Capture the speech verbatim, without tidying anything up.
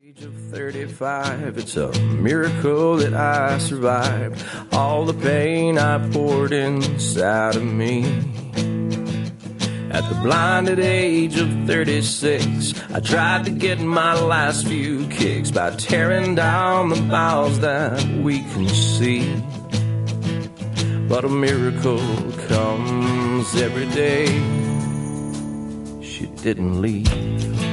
Age of thirty-five, it's a miracle that I survived all the pain I poured inside of me. At the blinded age of thirty-six, I tried to get my last few kicks by tearing down the boughs that we can see. But a miracle comes every day. She didn't leave.